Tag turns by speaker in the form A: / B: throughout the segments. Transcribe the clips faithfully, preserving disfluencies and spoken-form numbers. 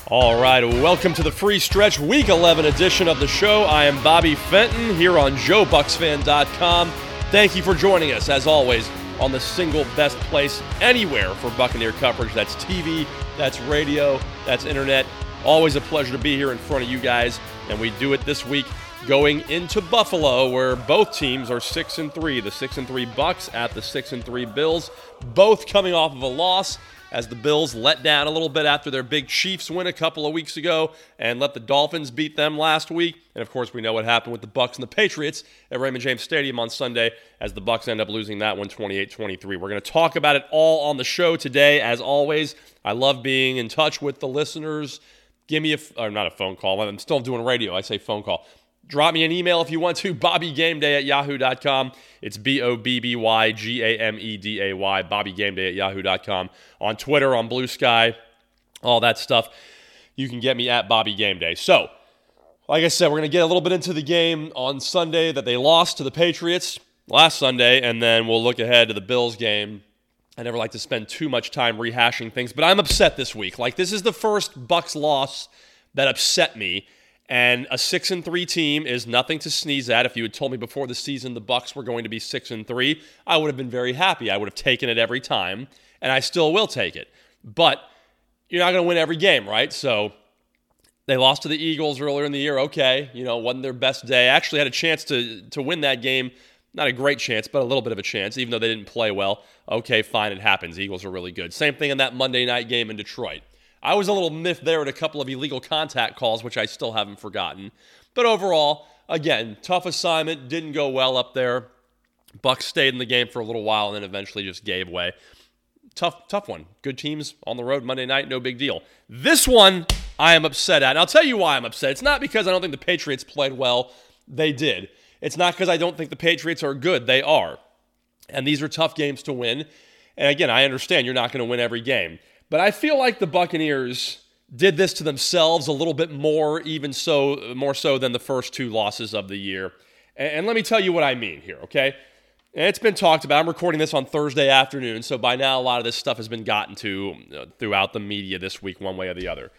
A: All right, welcome to the Free Stretch Week eleven edition of the show. I am Bobby Fenton here on Joe Bucks Fan dot com. Thank you for joining us, as always, on the single best place anywhere for Buccaneer coverage. That's T V, that's radio, that's internet. Always a pleasure to be here in front of you guys, and we do it this week going into Buffalo, where both teams are six and three. The six and three Bucks at the six and three Bills, both coming off of a loss, as the Bills let down a little bit after their big Chiefs win a couple of weeks ago and let the Dolphins beat them last week. And, of course, we know what happened with the Bucks and the Patriots at Raymond James Stadium on Sunday as the Bucks end up losing that one twenty-eight twenty-three. We're going to talk about it all on the show today. As always, I love being in touch with the listeners. Give me a, or not a phone call. I'm still doing radio. I say phone call. Drop me an email if you want to, bobby game day at yahoo dot com. It's B O B B Y G A M E D A Y, bobby game day at yahoo dot com. On Twitter, on Blue Sky, all that stuff. You can get me at Bobby Game Day. So, like I said, we're going to get a little bit into the game on Sunday that they lost to the Patriots last Sunday, and then we'll look ahead to the Bills game. I never like to spend too much time rehashing things, but I'm upset this week. Like, this is the first Bucks loss that upset me. And a six and three team is nothing to sneeze at. If you had told me before the season the Bucks were going to be six and three, I would have been very happy. I would have taken it every time, and I still will take it. But you're not going to win every game, right? So they lost to the Eagles earlier in the year. Okay, you know, wasn't their best day. Actually had a chance to to win that game. Not a great chance, but a little bit of a chance, even though they didn't play well. Okay, fine, it happens. Eagles are really good. Same thing in that Monday night game in Detroit. I was a little miffed there at a couple of illegal contact calls, which I still haven't forgotten. But overall, again, tough assignment, didn't go well up there. Bucks stayed in the game for a little while and then eventually just gave way. Tough, tough one. Good teams on the road Monday night, no big deal. This one, I am upset at. And I'll tell you why I'm upset. It's not because I don't think the Patriots played well. They did. It's not because I don't think the Patriots are good. They are. And these are tough games to win. And again, I understand you're not going to win every game. But I feel like the Buccaneers did this to themselves a little bit more, even so, more so than the first two losses of the year. And, and let me tell you what I mean here, okay? And it's been talked about. I'm recording this on Thursday afternoon, so by now a lot of this stuff has been gotten to uh, throughout the media this week, one way or the other.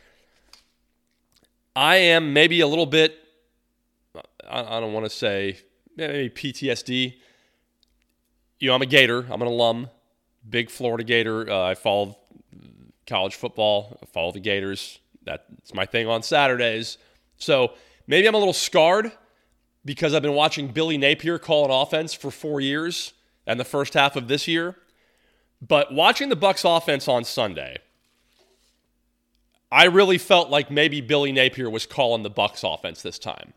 A: I am maybe a little bit, I, I don't want to say, maybe P T S D. You know, I'm a Gator. I'm an alum. Big Florida Gator. Uh, I followed college football. I follow the Gators. That's my thing on Saturdays. So maybe I'm a little scarred because I've been watching Billy Napier call an offense for four years and the first half of this year. But watching the Bucs offense on Sunday, I really felt like maybe Billy Napier was calling the Bucs offense this time.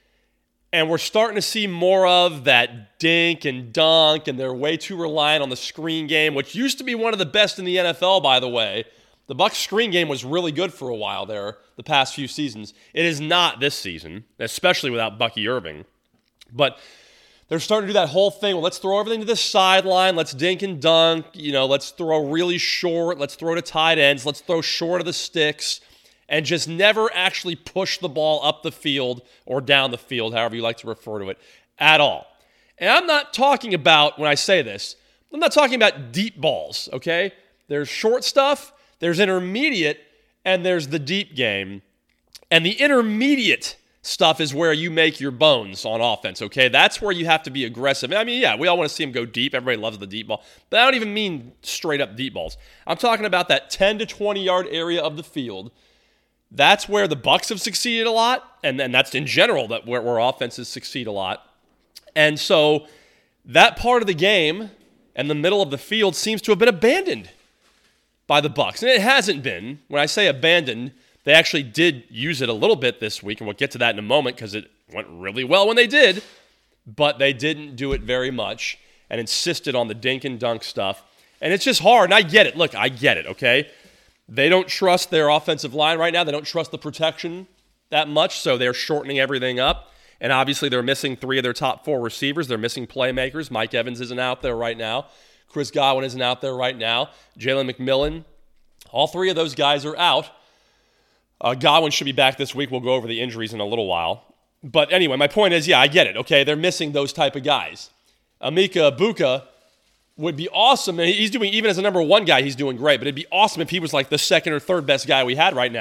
A: And we're starting to see more of that dink and dunk, and they're way too reliant on the screen game, which used to be one of the best in the N F L, by the way. The Bucs screen game was really good for a while there, the past few seasons. It is not this season, especially without Bucky Irving. But they're starting to do that whole thing. Well, let's throw everything to the sideline. Let's dink and dunk. You know, let's throw really short. Let's throw to tight ends. Let's throw short of the sticks. And just never actually push the ball up the field or down the field, however you like to refer to it, at all. And I'm not talking about, when I say this, I'm not talking about deep balls, okay? There's short stuff, there's intermediate, and there's the deep game. And the intermediate stuff is where you make your bones on offense, okay? That's where you have to be aggressive. I mean, yeah, we all want to see them go deep. Everybody loves the deep ball. But I don't even mean straight up deep balls. I'm talking about that ten to twenty yard area of the field. That's where the Bucs have succeeded a lot, and, and that's in general that where, where offenses succeed a lot. And so that part of the game and the middle of the field seems to have been abandoned by the Bucs. And it hasn't been. When I say abandoned, they actually did use it a little bit this week, and we'll get to that in a moment because it went really well when they did, but they didn't do it very much and insisted on the dink and dunk stuff. And it's just hard, and I get it. Look, I get it, okay? They don't trust their offensive line right now. They don't trust the protection that much, so they're shortening everything up. And obviously they're missing three of their top four receivers. They're missing playmakers. Mike Evans isn't out there right now. Chris Godwin isn't out there right now. Jalen McMillan. All three of those guys are out. Uh, Godwin should be back this week. We'll go over the injuries in a little while. But anyway, my point is, yeah, I get it, okay? They're missing those type of guys. Emeka Egbuka would be awesome. And he's doing, even as a number one guy, he's doing great. But it'd be awesome if he was like the second or third best guy we had right now.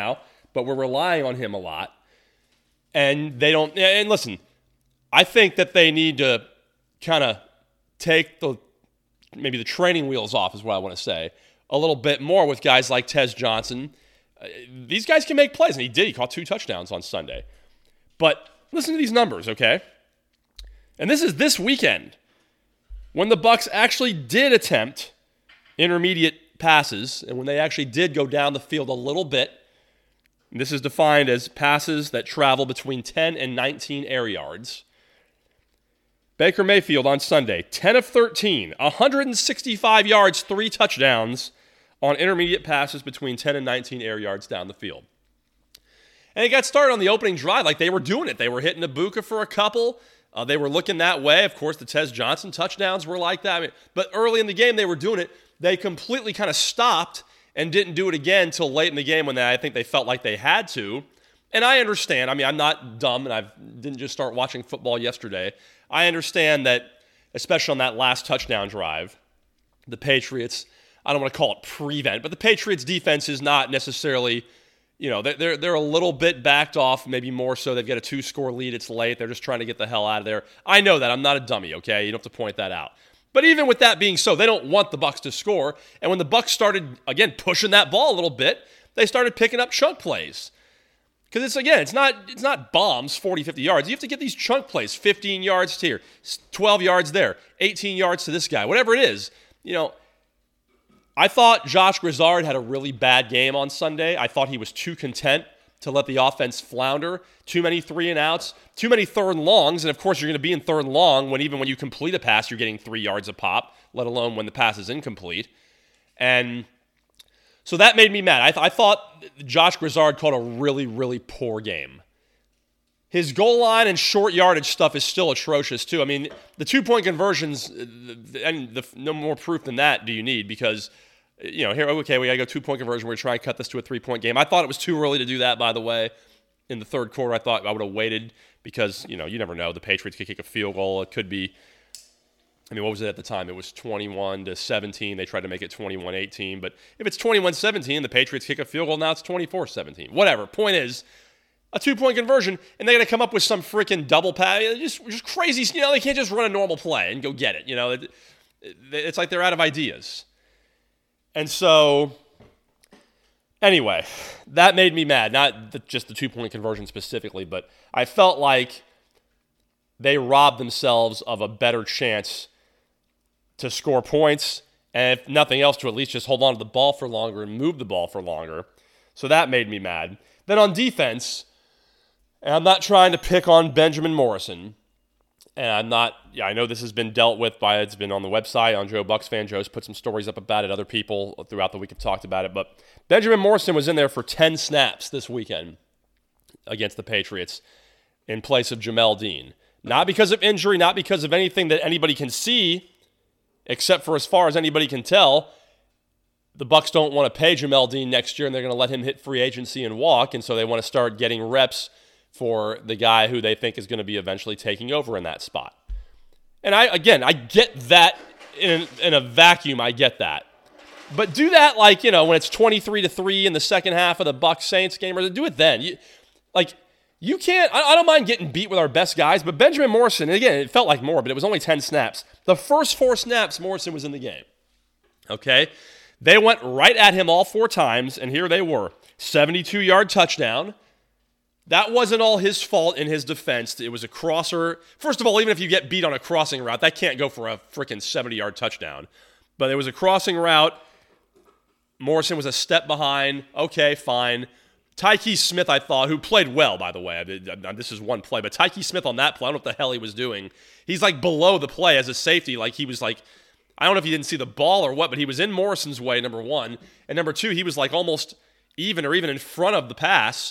A: but we're relying on him a lot. And they don't, and listen, I think that they need to kind of take the, maybe the training wheels off is what I want to say, a little bit more with guys like Tez Johnson. Uh, these guys can make plays, and he did. He caught two touchdowns on Sunday. But listen to these numbers, okay? And this is this weekend when the Bucs actually did attempt intermediate passes, and when they actually did go down the field a little bit. This is defined as passes that travel between ten and nineteen air yards. Baker Mayfield on Sunday, ten of thirteen, one hundred sixty-five yards, three touchdowns on intermediate passes between ten and nineteen air yards down the field. And it got started on the opening drive like they were doing it. They were hitting Ibuka for a couple. Uh, they were looking that way. Of course, the Tez Johnson touchdowns were like that. I mean, but early in the game, they were doing it. They completely kind of stopped and didn't do it again until late in the game when they, I think they felt like they had to. And I understand. I mean, I'm not dumb, and I didn't just start watching football yesterday. I understand that, especially on that last touchdown drive, the Patriots, I don't want to call it prevent, but the Patriots' defense is not necessarily, you know, they're, they're a little bit backed off, maybe more so. They've got a two-score lead. It's late. They're just trying to get the hell out of there. I know that. I'm not a dummy, okay? You don't have to point that out. But even with that being so, they don't want the Bucs to score. And when the Bucs started, again, pushing that ball a little bit, they started picking up chunk plays. Because it's, again, it's not it's not bombs, forty, fifty yards. You have to get these chunk plays, fifteen yards to here, twelve yards there, eighteen yards to this guy, whatever it is. You know, I thought Josh Grizzard had a really bad game on Sunday. I thought he was too content to let the offense flounder. Too many three and outs, too many third and longs. And, of course, you're going to be in third and long when even when you complete a pass, you're getting three yards a pop, let alone when the pass is incomplete. And so that made me mad. I, th- I thought Josh Grizzard called a really, really poor game. His goal line and short yardage stuff is still atrocious, too. I mean, the two-point conversions, and the, no more proof than that do you need because, you know, here, okay, we got to go two-point conversion. We're trying to cut this to a three-point game. I thought it was too early to do that, by the way. In the third quarter, I thought I would have waited because, you know, you never know. The Patriots could kick a field goal. It could be, I mean, what was it at the time? It was twenty-one to seventeen. They tried to make it twenty-one eighteen. But if it's twenty-one seventeen, the Patriots kick a field goal, now it's twenty-four seventeen. Whatever. Point is, a two-point conversion, and they're going to come up with some freaking double pass. Just, just crazy. You know, they can't just run a normal play and go get it. You know, it, it, it's like they're out of ideas. And so, anyway, that made me mad. Not the, just the two-point conversion specifically, but I felt like they robbed themselves of a better chance to score points, and if nothing else, to at least just hold on to the ball for longer and move the ball for longer. So that made me mad. Then on defense, and I'm not trying to pick on Benjamin Morrison, and I'm not, yeah, I know this has been dealt with by, it's been on the website, on Joe Bucs Fan. Joe's put some stories up about it. Other people throughout the week have talked about it. But Benjamin Morrison was in there for ten snaps this weekend against the Patriots in place of Jamel Dean. Not because of injury, not because of anything that anybody can see, except for as far as anybody can tell, the Bucs don't want to pay Jamel Dean next year, and they're going to let him hit free agency and walk, and so they want to start getting reps for the guy who they think is going to be eventually taking over in that spot. And I, again, I get that in, in a vacuum. I get that. But do that like, you know, when it's twenty-three to three in the second half of the Bucs Saints game, or do it then. You, like, you can't, I, I don't mind getting beat with our best guys, but Benjamin Morrison, and again, it felt like more, but it was only ten snaps. The first four snaps, Morrison was in the game. Okay? They went right at him all four times, and here they were. seventy-two-yard touchdown. That wasn't all his fault in his defense. It was a crosser. First of all, even if you get beat on a crossing route, that can't go for a freaking seventy-yard touchdown. But it was a crossing route. Morrison was a step behind. Okay, fine. Tyke Smith, I thought, who played well, by the way. This is one play. But Tyke Smith on that play, I don't know what the hell he was doing. He's like below the play as a safety. Like he was like, I don't know if he didn't see the ball or what, but he was in Morrison's way, number one. And number two, he was like almost even or even in front of the pass.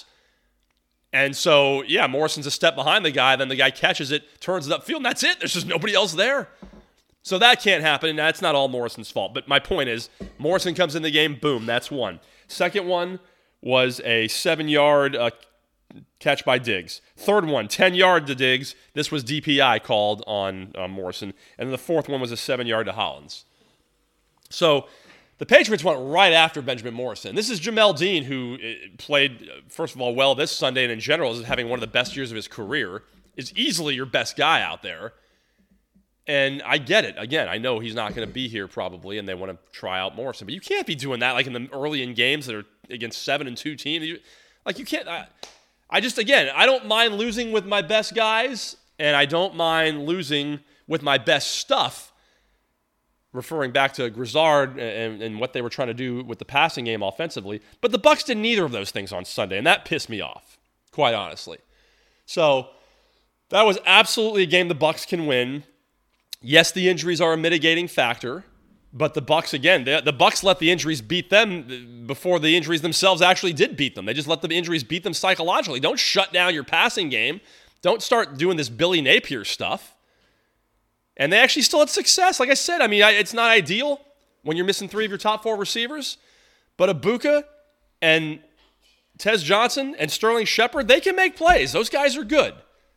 A: And so, yeah, Morrison's a step behind the guy. Then the guy catches it, turns it upfield, and that's it. There's just nobody else there. So that can't happen, and that's not all Morrison's fault. But my point is, Morrison comes in the game, boom, that's one. Second one was a seven-yard uh, catch by Diggs. Third one, ten-yard to Diggs. This was D P I called on uh, Morrison. And then the fourth one was a seven-yard to Hollins. So The Patriots went right after Benjamin Morrison. This is Jamel Dean, who played, first of all, well this Sunday, and in general is having one of the best years of his career, is easily your best guy out there. And I get it. Again, I know he's not going to be here probably, and they want to try out Morrison. But you can't be doing that like in the early in games that are against seven and two teams. You, like you can't. I, I just again, I don't mind losing with my best guys, and I don't mind losing with my best stuff. Referring back to Grizzard and, and what they were trying to do with the passing game offensively. But the Bucs did neither of those things on Sunday, and that pissed me off, quite honestly. So that was absolutely a game the Bucs can win. Yes, the injuries are a mitigating factor, but the Bucs, again, the, the Bucs let the injuries beat them before the injuries themselves actually did beat them. They just let the injuries beat them psychologically. Don't shut down your passing game. Don't start doing this Billy Napier stuff. And they actually still had success. Like I said, I mean, it's not ideal when you're missing three of your top four receivers. But Ibuka and Tez Johnson and Sterling Shepard, they can make plays. Those guys are good.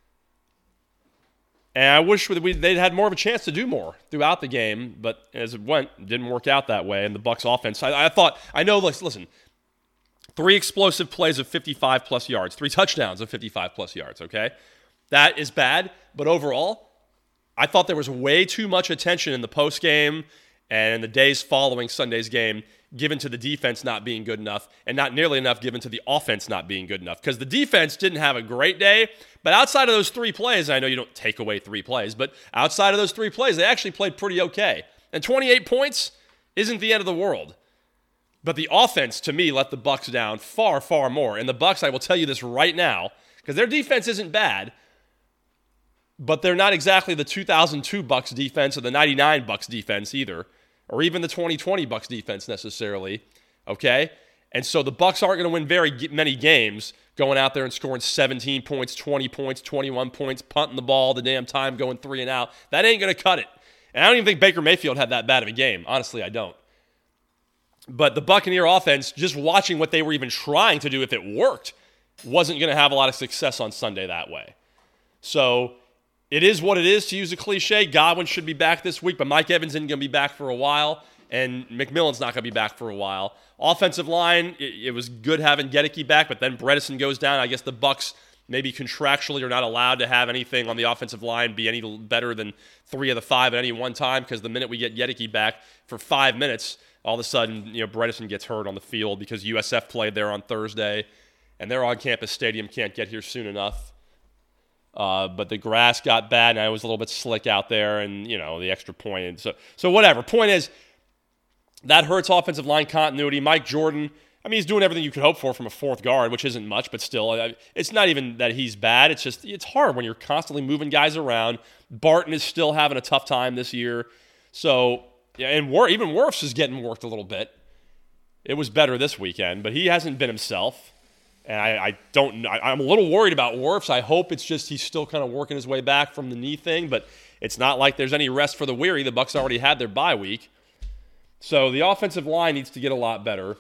A: And I wish we, they'd had more of a chance to do more throughout the game. But as it went, it didn't work out that way. And the Bucs offense, I, I thought, I know, listen, three explosive plays of fifty-five plus yards, three touchdowns of fifty-five plus yards, okay? That is bad. But overall, I thought there was way too much attention in the postgame and in the days following Sunday's game given to the defense not being good enough and not nearly enough given to the offense not being good enough because the defense didn't have a great day, but outside of those three plays, and I know you don't take away three plays, but outside of those three plays, they actually played pretty okay. And twenty-eight points isn't the end of the world. But the offense, to me, let the Bucs down far, far more. And the Bucs, I will tell you this right now, because their defense isn't bad, but they're not exactly the two thousand two Bucs defense or the ninety-nine Bucs defense either, or even the twenty twenty Bucs defense necessarily, okay? And so the Bucs aren't going to win very many games going out there and scoring seventeen points, twenty points, twenty-one points, punting the ball the damn time, going three and out. That ain't going to cut it. And I don't even think Baker Mayfield had that bad of a game. Honestly, I don't. But the Buccaneer offense, just watching what they were even trying to do if it worked, wasn't going to have a lot of success on Sunday that way. So it is what it is, to use a cliche. Godwin should be back this week, but Mike Evans isn't going to be back for a while, and McMillan's not going to be back for a while. Offensive line, it, it was good having Gedeke back, but then Bredesen goes down. I guess the Bucs maybe contractually are not allowed to have anything on the offensive line be any better than three of the five at any one time, because the minute we get Gedeke back for five minutes, all of a sudden, you know, Bredesen gets hurt on the field because U S F played there on Thursday, and their on-campus stadium can't get here soon enough. Uh, but the grass got bad, and I was a little bit slick out there, and, you know, the extra point. And so, so whatever. Point is, that hurts offensive line continuity. Mike Jordan, I mean, he's doing everything you could hope for from a fourth guard, which isn't much, but still, it's not even that he's bad. It's just, it's hard when you're constantly moving guys around. Barton is still having a tough time this year. So, yeah, and War, even Wirfs is getting worked a little bit. It was better this weekend, but he hasn't been himself. And I, I don't know. I'm a little worried about Wirfs. I hope it's just he's still kind of working his way back from the knee thing, but it's not like there's any rest for the weary. The Bucs already had their bye week. So the offensive line needs to get a lot better.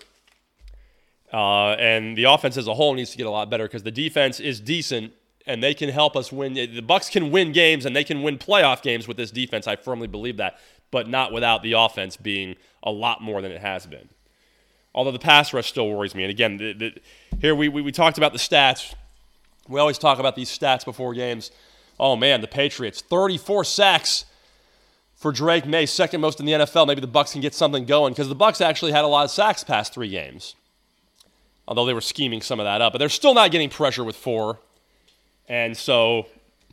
A: Uh, and the offense as a whole needs to get a lot better because the defense is decent, and they can help us win. The Bucs can win games, and they can win playoff games with this defense. I firmly believe that, but not without the offense being a lot more than it has been. Although the pass rush still worries me. And again, the, the, here we, we we talked about the stats. We always talk about these stats before games. Oh, man, the Patriots, thirty-four sacks for Drake May, second most in the N F L. Maybe the Bucs can get something going because the Bucs actually had a lot of sacks past three games. Although they were scheming some of that up. But they're still not getting pressure with four. And so,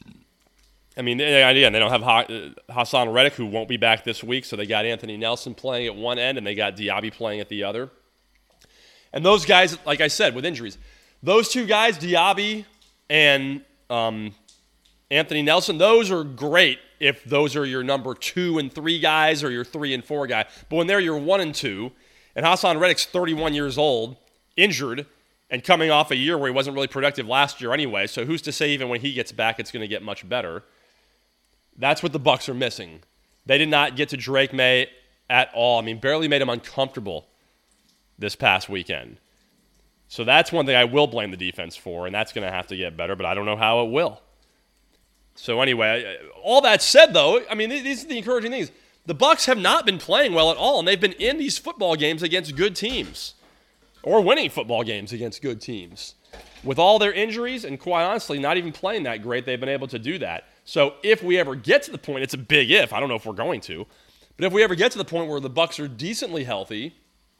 A: I mean, again, they don't have Hassan Reddick, who won't be back this week. So they got Anthony Nelson playing at one end, and they got Diaby playing at the other. And those guys, like I said, with injuries, those two guys, Diaby and um, Anthony Nelson, those are great if those are your number two and three guys or your three and four guy. But when they're your one and two, and Hassan Reddick's thirty-one years old, injured, and coming off a year where he wasn't really productive last year anyway, so who's to say even when he gets back it's going to get much better? That's what the Bucs are missing. They did not get to Drake May at all. I mean, barely made him uncomfortable this past weekend. So that's one thing I will blame the defense for, and that's going to have to get better, but I don't know how it will. So anyway, all that said, though, I mean, these are the encouraging things. the Bucs have not been playing well at all, and they've been in these football games against good teams or winning football games against good teams. With all their injuries and, quite honestly, not even playing that great, they've been able to do that. So if we ever get to the point, it's a big if, I don't know if we're going to, but if we ever get to the point where the Bucs are decently healthy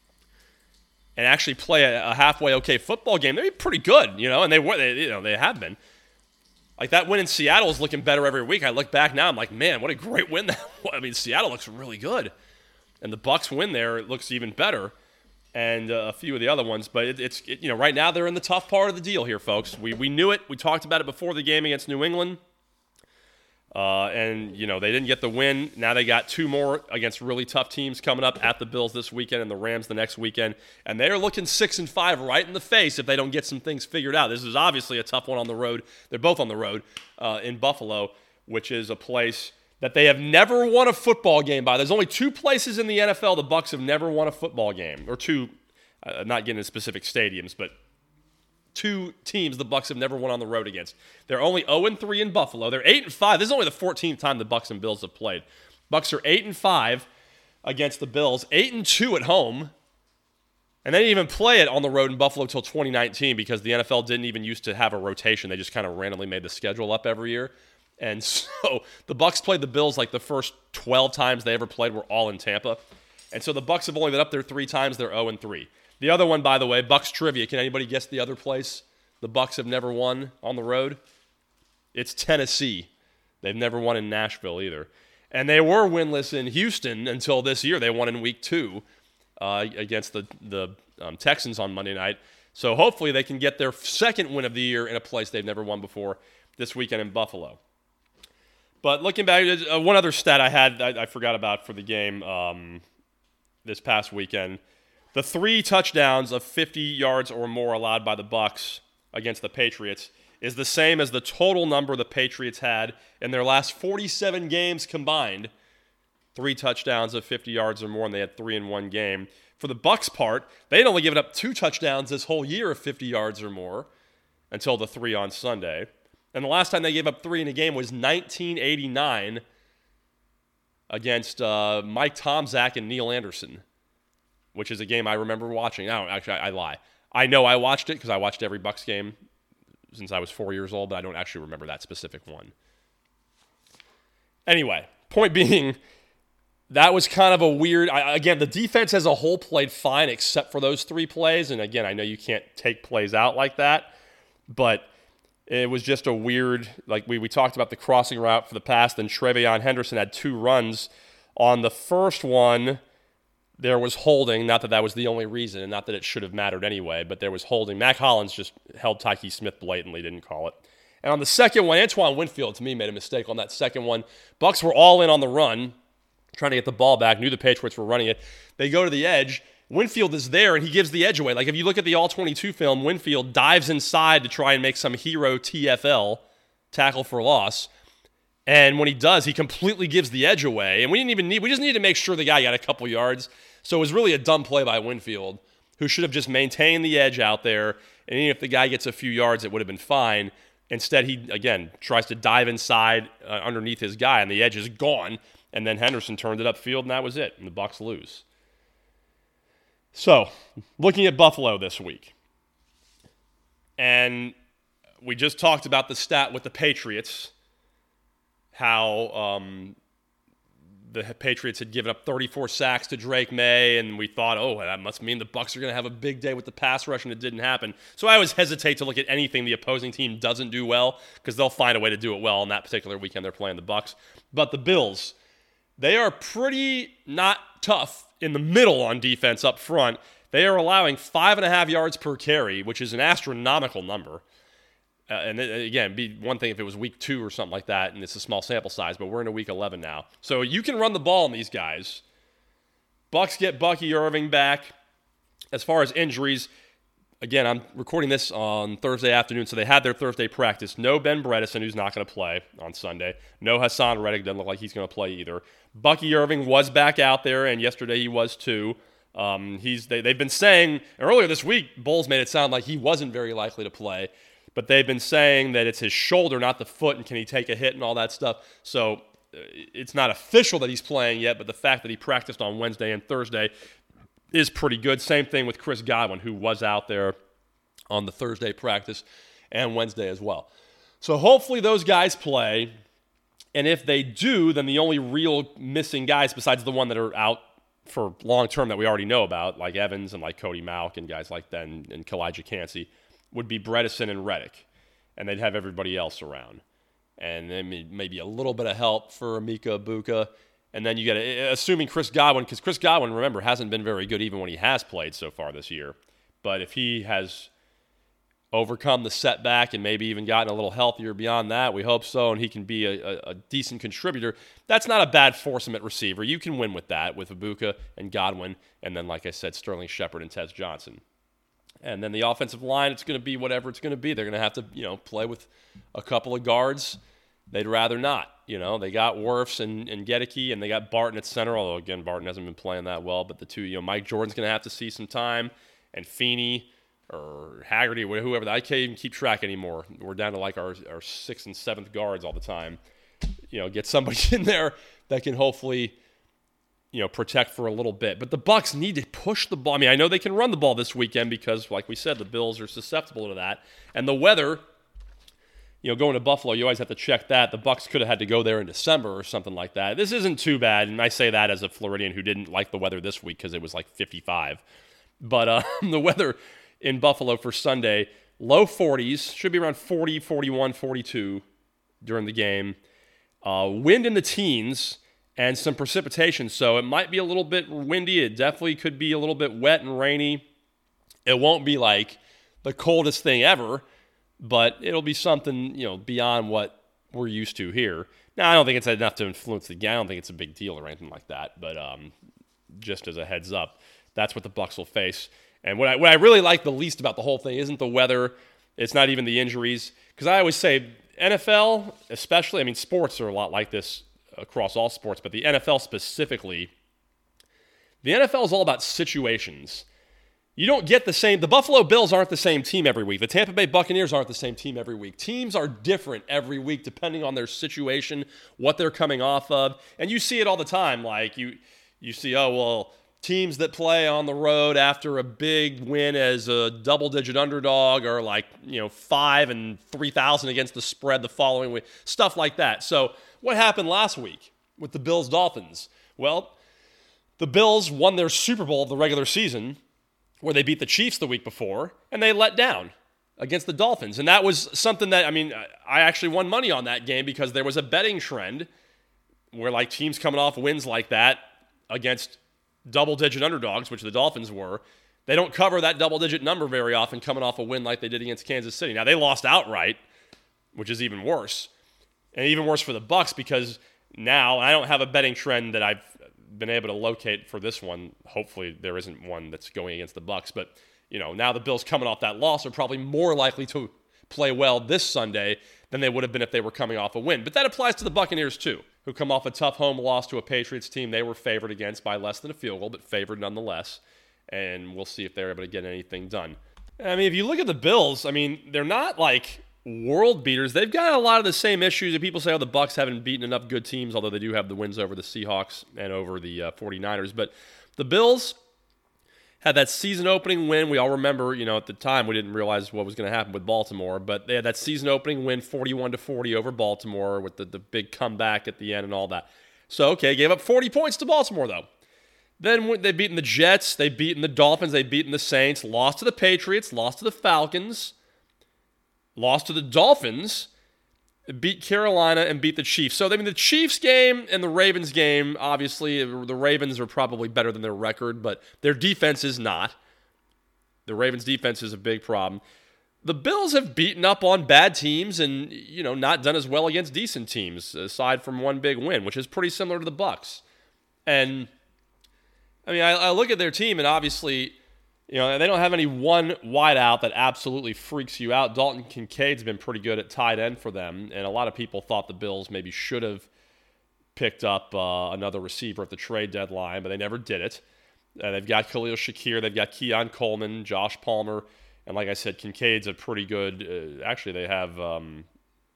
A: and actually play a, a halfway okay football game, they'd be pretty good, you know, and they were, they, you know, they have been. Like that win in Seattle is looking better every week. I look back now, I'm like, man, what a great win that was. I mean, Seattle looks really good, and the Bucs win there, it looks even better, and uh, a few of the other ones. But it, it's it, you know, right now they're in the tough part of the deal here, folks. We we knew it. We talked about it before the game against New England. Uh, and, you know, they didn't get the win. Now they got two more against really tough teams coming up at the Bills this weekend and the Rams the next weekend. And they're looking six and five right in the face if they don't get some things figured out. This is obviously a tough one on the road. They're both on the road uh, in Buffalo, which is a place that they have never won a football game by. There's only two places in the N F L the Bucs have never won a football game. Or two, uh, not getting into specific stadiums, but two teams the Bucs have never won on the road against. They're only oh and three in Buffalo. They're eight and five. This is only the fourteenth time the Bucs and Bills have played. Bucs are eight and five against the Bills, eight and two at home. And they didn't even play it on the road in Buffalo until twenty nineteen because the N F L didn't even used to have a rotation. They just kind of randomly made the schedule up every year. And so the Bucs played the Bills like the first twelve times they ever played were all in Tampa. And so the Bucs have only been up there three times. They're oh and three. The other one, by the way, Bucs trivia. Can anybody guess the other place the Bucs have never won on the road? It's Tennessee. They've never won in Nashville either. And they were winless in Houston until this year. They won in week two uh, against the, the um, Texans on Monday night. So hopefully they can get their second win of the year in a place they've never won before this weekend in Buffalo. But looking back, uh, one other stat I had I, I forgot about for the game um, this past weekend. The three touchdowns of fifty yards or more allowed by the Bucs against the Patriots is the same as the total number the Patriots had in their last forty-seven games combined. Three touchdowns of fifty yards or more, and they had three in one game. For the Bucs' part, they had only given up two touchdowns this whole year of fifty yards or more until the three on Sunday. And the last time they gave up three in a game was nineteen eighty-nine against uh, Mike Tomczak and Neil Anderson, which is a game I remember watching. No, actually, I, I lie. I know I watched it because I watched every Bucs game since I was four years old, but I don't actually remember that specific one. Anyway, point being, that was kind of a weird... I, again, the defense as a whole played fine except for those three plays. And again, I know you can't take plays out like that, but it was just a weird... Like we, we talked about the crossing route for the pass, then Trevion Henderson had two runs. On the first one, there was holding, not that that was the only reason, and not that it should have mattered anyway, but there was holding. Mac Hollins just held Tyke Smith blatantly, didn't call it. And on the second one, Antoine Winfield, to me, made a mistake on that second one. Bucs were all in on the run, trying to get the ball back, knew the Patriots were running it. They go to the edge. Winfield is there, and he gives the edge away. Like, if you look at the all twenty-two film, Winfield dives inside to try and make some hero T F L, tackle for loss. And when he does, he completely gives the edge away. And we didn't even need, we just needed to make sure the guy got a couple yards. So it was really a dumb play by Winfield, who should have just maintained the edge out there. And even if the guy gets a few yards, it would have been fine. Instead, he, again, tries to dive inside uh, underneath his guy, and the edge is gone. And then Henderson turned it upfield, and that was it. And the Bucs lose. So, looking at Buffalo this week. And we just talked about the stat with the Patriots. How um, the Patriots had given up thirty-four sacks to Drake May, and we thought, oh, that must mean the Bucs are going to have a big day with the pass rush, and it didn't happen. So I always hesitate to look at anything the opposing team doesn't do well, because they'll find a way to do it well on that particular weekend they're playing the Bucs. But the Bills, they are pretty not tough in the middle on defense up front. They are allowing five and a half yards per carry, which is an astronomical number. Uh, and it, again, be one thing if it was week two or something like that, and it's a small sample size, but we're in a week eleven now. So you can run the ball on these guys. Bucs get Bucky Irving back. As far as injuries, again, I'm recording this on Thursday afternoon, so they had their Thursday practice. No Ben Bredeson, who's not going to play on Sunday. No Hassan Reddick, doesn't look like he's going to play either. Bucky Irving was back out there, and yesterday he was too. Um, he's they, they've been saying, earlier this week, Bulls made it sound like he wasn't very likely to play. But they've been saying that it's his shoulder, not the foot, and can he take a hit and all that stuff. So it's not official that he's playing yet, but the fact that he practiced on Wednesday and Thursday is pretty good. Same thing with Chris Godwin, who was out there on the Thursday practice and Wednesday as well. So hopefully those guys play. And if they do, then the only real missing guys besides the one that are out for long term that we already know about, like Evans and like Cody Mauch and guys like that, and, and Kalijah Kancey, would be Bredesen and Reddick. And they'd have everybody else around. And then maybe a little bit of help for Emeka Egbuka. And then you get, assuming Chris Godwin, because Chris Godwin, remember, hasn't been very good even when he has played so far this year. But if he has overcome the setback and maybe even gotten a little healthier beyond that, we hope so, and he can be a, a, a decent contributor, that's not a bad foursome at receiver. You can win with that, with Egbuka and Godwin, and then, like I said, Sterling Shepard and Tez Johnson. And then the offensive line, it's going to be whatever it's going to be. They're going to have to, you know, play with a couple of guards. They'd rather not. You know, they got Wirfs and, and Gedeke, and they got Barton at center, although, again, Barton hasn't been playing that well. But the two, you know, Mike Jordan's going to have to see some time, and Feeney or Haggerty, or whoever. I can't even keep track anymore. We're down to like our, our sixth and seventh guards all the time. You know, get somebody in there that can hopefully, you know, protect for a little bit. But the Bucs need to push the ball. I mean, I know they can run the ball this weekend because, like we said, the Bills are susceptible to that. And the weather, you know, going to Buffalo, you always have to check that. The Bucs could have had to go there in December or something like that. This isn't too bad, and I say that as a Floridian who didn't like the weather this week because it was like fifty-five. But uh, the weather in Buffalo for Sunday, low forties, should be around forty, forty-one, forty-two during the game. Uh, wind in the teens and some precipitation, so it might be a little bit windy. It definitely could be a little bit wet and rainy. It won't be like the coldest thing ever, but it'll be something, you know, beyond what we're used to here. Now, I don't think it's enough to influence the game. I don't think it's a big deal or anything like that, but um, just as a heads up, that's what the Bucs will face. And what I, what I really like the least about the whole thing isn't the weather. It's not even the injuries. Because I always say, N F L especially, I mean, sports are a lot like this across all sports, but the N F L specifically, the N F L is all about situations. You don't get the same, the Buffalo Bills aren't the same team every week. The Tampa Bay Buccaneers aren't the same team every week. Teams are different every week depending on their situation, what they're coming off of. And you see it all the time. Like, you, you see, oh, well, teams that play on the road after a big win as a double-digit underdog are like, you know, five and three thousand against the spread the following week, stuff like that. So what happened last week with the Bills-Dolphins? Well, the Bills won their Super Bowl of the regular season where they beat the Chiefs the week before, and they let down against the Dolphins. And that was something that, I mean, I actually won money on that game because there was a betting trend where, like, teams coming off wins like that against double-digit underdogs, which the Dolphins were, they don't cover that double-digit number very often coming off a win like they did against Kansas City. Now, they lost outright, which is even worse. And even worse for the Bucs because now I don't have a betting trend that I've been able to locate for this one. Hopefully there isn't one that's going against the Bucs. But, you know, now the Bills coming off that loss are probably more likely to play well this Sunday than they would have been if they were coming off a win. But that applies to the Buccaneers too, who come off a tough home loss to a Patriots team they were favored against by less than a field goal, but favored nonetheless. And we'll see if they're able to get anything done. I mean, if you look at the Bills, I mean, they're not like world beaters. They've got a lot of the same issues that people say, oh, the Bucs haven't beaten enough good teams, although they do have the wins over the Seahawks and over the uh, 49ers. But the Bills had that season-opening win. We all remember, you know, at the time we didn't realize what was going to happen with Baltimore, but they had that season-opening win, forty-one to forty over Baltimore, with the, the big comeback at the end and all that. So, okay, gave up forty points to Baltimore, though. Then they've beaten the Jets, they've beaten the Dolphins, they've beaten the Saints, lost to the Patriots, lost to the Falcons, lost to the Dolphins, beat Carolina, and beat the Chiefs. So, I mean, the Chiefs game and the Ravens game, obviously, the Ravens are probably better than their record, but their defense is not. The Ravens' defense is a big problem. The Bills have beaten up on bad teams and, you know, not done as well against decent teams, aside from one big win, which is pretty similar to the Bucs. And, I mean, I, I look at their team, and obviously, you know, they don't have any one wideout that absolutely freaks you out. Dalton Kincaid's been pretty good at tight end for them, and a lot of people thought the Bills maybe should have picked up uh, another receiver at the trade deadline, but they never did it. Uh, they've got Khalil Shakir, they've got Keon Coleman, Josh Palmer, and like I said, Kincaid's a pretty good. Uh, actually, they have um,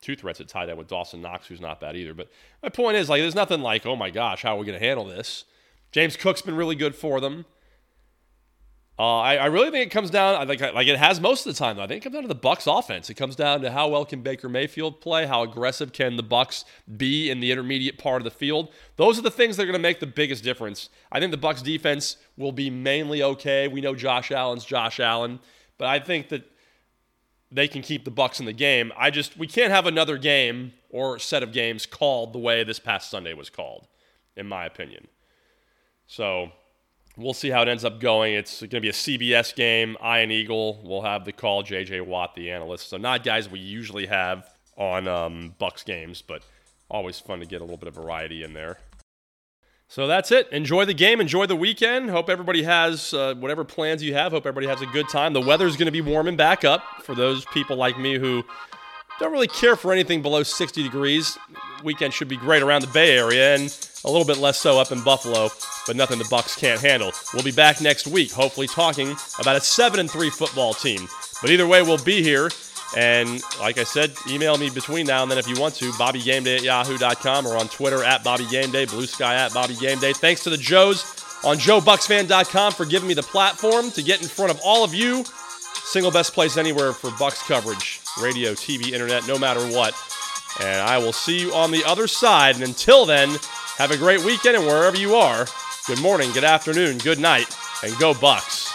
A: two threats at tight end with Dawson Knox, who's not bad either. But my point is, like, there's nothing like, oh my gosh, how are we going to handle this? James Cook's been really good for them. Uh, I, I really think it comes down, I think, like it has most of the time, though. I think it comes down to the Bucs offense. It comes down to how well can Baker Mayfield play, how aggressive can the Bucs be in the intermediate part of the field. Those are the things that are going to make the biggest difference. I think the Bucs defense will be mainly okay. We know Josh Allen's Josh Allen, but I think that they can keep the Bucs in the game. I just, we can't have another game or set of games called the way this past Sunday was called, in my opinion. So we'll see how it ends up going. It's going to be a C B S game. Ian Eagle will have the call, J J Watt, the analyst. So not guys we usually have on um, Bucs games, but always fun to get a little bit of variety in there. So that's it. Enjoy the game. Enjoy the weekend. Hope everybody has uh, whatever plans you have. Hope everybody has a good time. The weather's going to be warming back up for those people like me who don't really care for anything below sixty degrees. Weekend should be great around the Bay Area and a little bit less so up in Buffalo, but nothing the Bucs can't handle. We'll be back next week, hopefully talking about a seven and three football team. But either way, we'll be here. And like I said, email me between now and then if you want to, bobby game day at yahoo dot com or on Twitter at bobby game day, Blue Sky at bobby game day. Thanks to the Joes on joe bucks fan dot com for giving me the platform to get in front of all of you. Single best place anywhere for Bucs coverage, radio, T V, internet, no matter what. And I will see you on the other side. And until then, have a great weekend, and wherever you are, good morning, good afternoon, good night, and go Bucs.